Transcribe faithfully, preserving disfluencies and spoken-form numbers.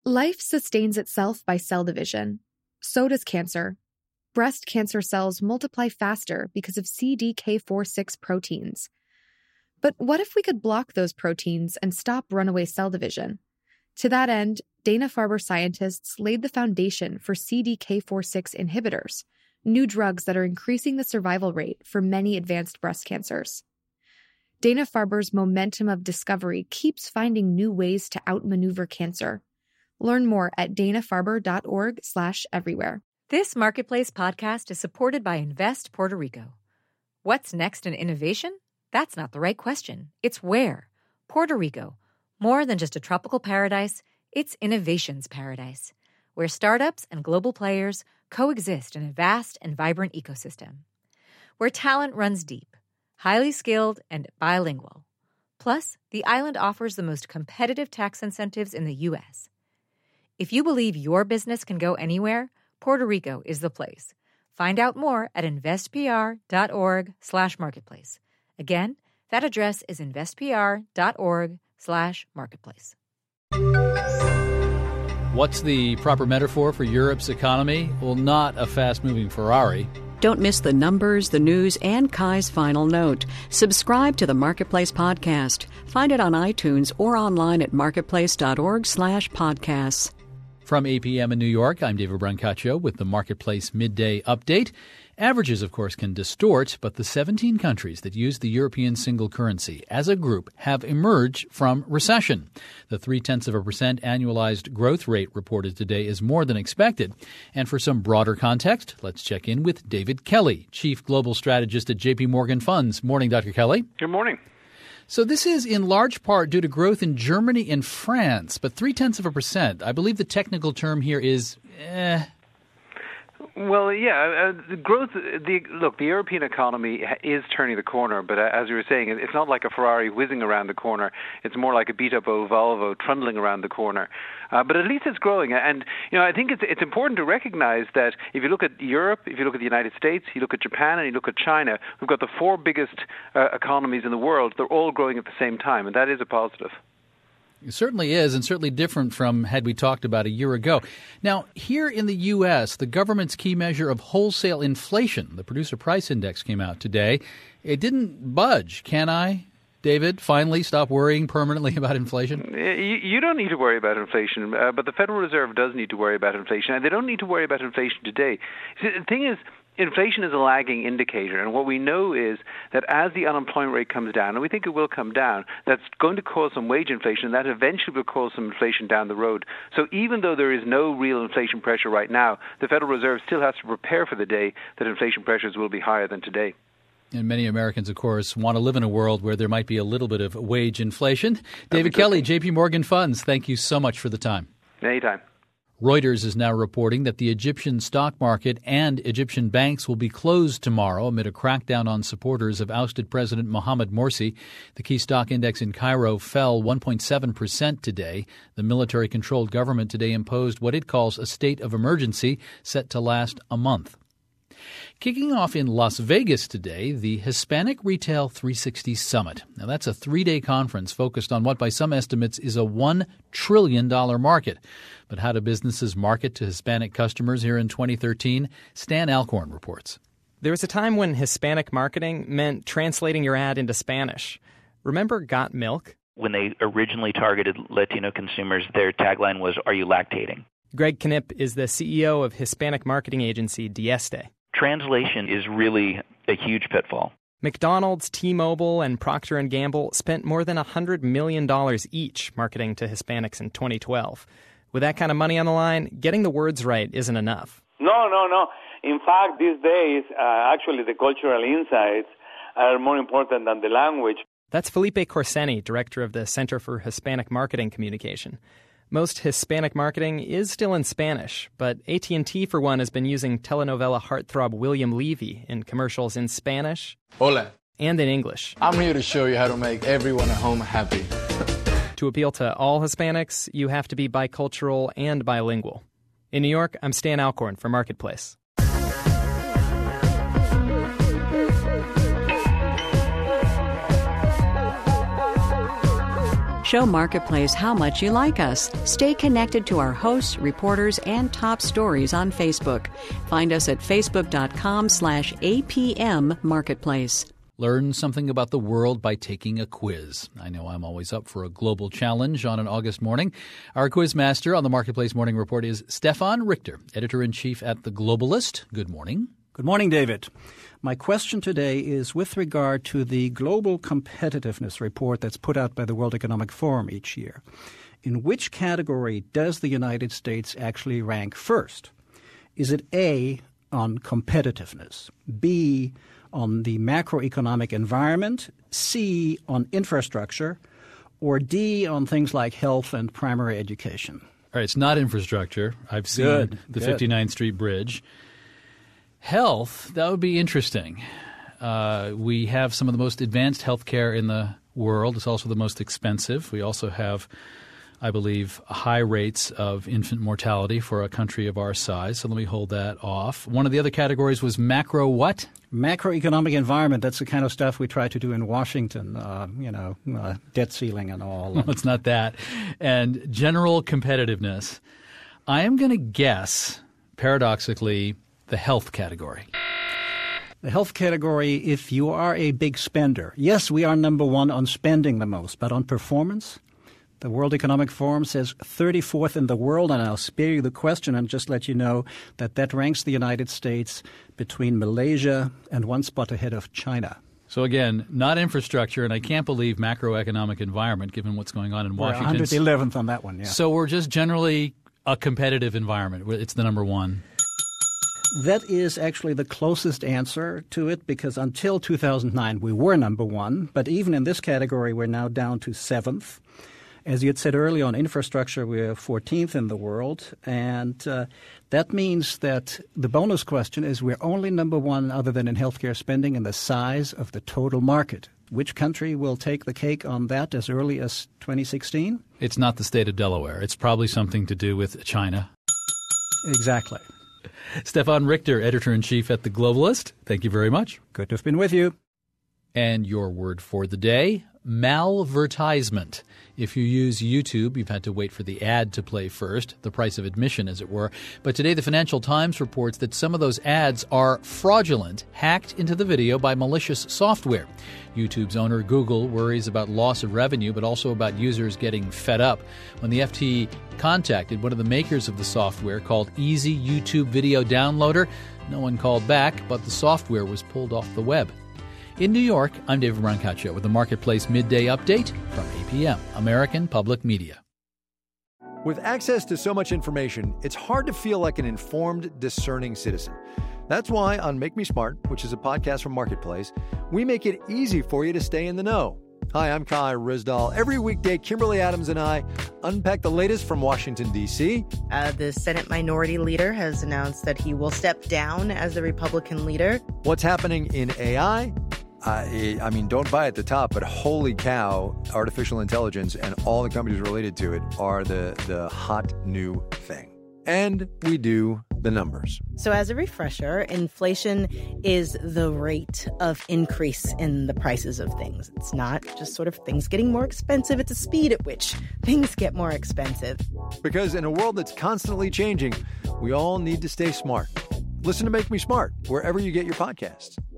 Life sustains itself by cell division. So does cancer. Breast cancer cells multiply faster because of C D K four six proteins. But what if we could block those proteins and stop runaway cell division? To that end, Dana-Farber scientists laid the foundation for C D K four six inhibitors, new drugs that are increasing the survival rate for many advanced breast cancers. Dana-Farber's momentum of discovery keeps finding new ways to outmaneuver cancer. Learn more at dana-farber.org slash everywhere. This Marketplace podcast is supported by Invest Puerto Rico. What's next in innovation? That's not the right question. It's where. Puerto Rico. More than just a tropical paradise, it's innovation's paradise, where startups and global players coexist in a vast and vibrant ecosystem. Where talent runs deep, highly skilled, and bilingual. Plus, the island offers the most competitive tax incentives in the U S. If you believe your business can go anywhere, Puerto Rico is the place. Find out more at investpr.org slash marketplace. Again, that address is investpr.org slash marketplace. What's the proper metaphor for Europe's economy? Well, not a fast-moving Ferrari. Don't miss the numbers, the news, and Kai's final note. Subscribe to the Marketplace podcast. Find it on iTunes or online at marketplace.org slash podcasts. From A P M in New York, I'm David Brancaccio with the Marketplace Midday Update. Averages, of course, can distort, but the seventeen countries that use the European single currency as a group have emerged from recession. The three-tenths of a percent annualized growth rate reported today is more than expected. And for some broader context, let's check in with David Kelly, Chief Global Strategist at J P Morgan Funds. Morning, Doctor Kelly. Good morning. So this is in large part due to growth in Germany and France, but three-tenths of a percent. I believe the technical term here is eh. Well, yeah, uh, the growth, the, look, the European economy is turning the corner, but uh, as you were saying, it's not like a Ferrari whizzing around the corner. It's more like a beat-up old Volvo trundling around the corner. Uh, but at least it's growing. And, you know, I think it's it's important to recognize that if you look at Europe, if you look at the United States, you look at Japan, and you look at China, we've got the four biggest uh, economies in the world. They're all growing at the same time, and that is a positive. It certainly is, and certainly different from had we talked about a year ago. Now, here in the U S, the government's key measure of wholesale inflation, the Producer Price Index, came out today. It didn't budge. Can I, David, finally stop worrying permanently about inflation? You, you don't need to worry about inflation, uh, but the Federal Reserve does need to worry about inflation, and they don't need to worry about inflation today. See, the thing is, inflation is a lagging indicator, and what we know is that as the unemployment rate comes down, and we think it will come down, that's going to cause some wage inflation, and that eventually will cause some inflation down the road. So even though there is no real inflation pressure right now, the Federal Reserve still has to prepare for the day that inflation pressures will be higher than today. And many Americans, of course, want to live in a world where there might be a little bit of wage inflation. David Kelly, J P Morgan Funds, thank you so much for the time. Anytime. Reuters is now reporting that the Egyptian stock market and Egyptian banks will be closed tomorrow amid a crackdown on supporters of ousted President Mohamed Morsi. The key stock index in Cairo fell one point seven percent today. The military-controlled government today imposed what it calls a state of emergency set to last a month. Kicking off in Las Vegas today, the Hispanic Retail three sixty Summit. Now, that's a three-day conference focused on what, by some estimates, is a one trillion dollars market. But how do businesses market to Hispanic customers here in twenty thirteen? Stan Alcorn reports. There was a time when Hispanic marketing meant translating your ad into Spanish. Remember Got Milk? When they originally targeted Latino consumers, their tagline was, "Are you lactating?" Greg Knipp is the C E O of Hispanic marketing agency Dieste. Translation is really a huge pitfall. McDonald's, T-Mobile, and Procter and Gamble spent more than one hundred million dollars each marketing to Hispanics in twenty twelve. With that kind of money on the line, getting the words right isn't enough. No, no, no. In fact, these days, uh, actually the cultural insights are more important than the language. That's Felipe Corseni, director of the Center for Hispanic Marketing Communication. Most Hispanic marketing is still in Spanish, but A T and T, for one, has been using telenovela heartthrob William Levy in commercials in Spanish Hola. and in English. I'm here to show you how to make everyone at home happy. To appeal to all Hispanics, you have to be bicultural and bilingual. In New York, I'm Stan Alcorn for Marketplace. Show Marketplace how much you like us. Stay connected to our hosts, reporters, and top stories on Facebook. Find us at facebook.com slash APM Marketplace. Learn something about the world by taking a quiz. I know I'm always up for a global challenge on an August morning. Our quiz master on the Marketplace Morning Report is Stefan Richter, editor-in-chief at The Globalist. Good morning. Good morning, David. My question today is with regard to the Global Competitiveness Report that's put out by the World Economic Forum each year. In which category does the United States actually rank first? Is it A, on competitiveness, B, on the macroeconomic environment, C, on infrastructure, or D, on things like health and primary education? All right, it's not infrastructure. I've seen Good, the good. fifty-ninth Street Bridge. Health, that would be interesting. Uh, we have some of the most advanced health care in the world. It's also the most expensive. We also have, I believe, high rates of infant mortality for a country of our size. So let me hold that off. One of the other categories was macro what? Macroeconomic environment. That's the kind of stuff we try to do in Washington, uh, you know, uh, debt ceiling and all. Well, it's not that. And general competitiveness. I am going to guess, paradoxically, the health category. The health category, if you are a big spender, yes, we are number one on spending the most, but on performance, the World Economic Forum says thirty-fourth in the world, and I'll spare you the question and just let you know that that ranks the United States between Malaysia and one spot ahead of China. So again, not infrastructure, and I can't believe macroeconomic environment given what's going on in We're Washington. one hundred eleventh on that one, yeah. So we're just generally a competitive environment. It's the number one. That is actually the closest answer to it because until two thousand nine we were number one, but even in this category we're now down to seventh. As you had said earlier on infrastructure, we're fourteenth in the world, and uh, that means that the bonus question is we're only number one other than in healthcare spending in the size of the total market. Which country will take the cake on that as early as twenty sixteen? It's not the state of Delaware. It's probably something to do with China. Exactly. Stefan Richter, editor-in-chief at The Globalist. Thank you very much. Good to have been with you. And your word for the day, malvertisement. If you use YouTube, you've had to wait for the ad to play first, the price of admission, as it were. But today, the Financial Times reports that some of those ads are fraudulent, hacked into the video by malicious software. YouTube's owner, Google, worries about loss of revenue, but also about users getting fed up. When the F T contacted one of the makers of the software called Easy YouTube Video Downloader, no one called back, but the software was pulled off the web. In New York, I'm David Brancaccio with the Marketplace Midday Update from A P M, American Public Media. With access to so much information, it's hard to feel like an informed, discerning citizen. That's why on Make Me Smart, which is a podcast from Marketplace, we make it easy for you to stay in the know. Hi, I'm Kai Rizdal. Every weekday, Kimberly Adams and I unpack the latest from Washington, D C Uh, the Senate Minority Leader has announced that he will step down as the Republican leader. What's happening in A I? Uh, I mean, don't buy at the top, but holy cow, artificial intelligence and all the companies related to it are the, the hot new thing. And we do the numbers. So as a refresher, inflation is the rate of increase in the prices of things. It's not just sort of things getting more expensive. It's a speed at which things get more expensive. Because in a world that's constantly changing, we all need to stay smart. Listen to Make Me Smart wherever you get your podcasts.